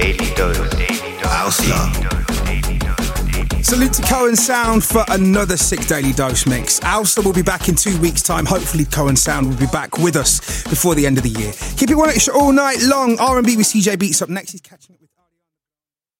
Salute to Cohen Sound for another sick Daily Dose mix. Alsa will be back in 2 weeks' time. Hopefully Cohen Sound will be back with us before the end of the year. Keep it one extra all night long. R&B with CJ Beats up next. He's catching up.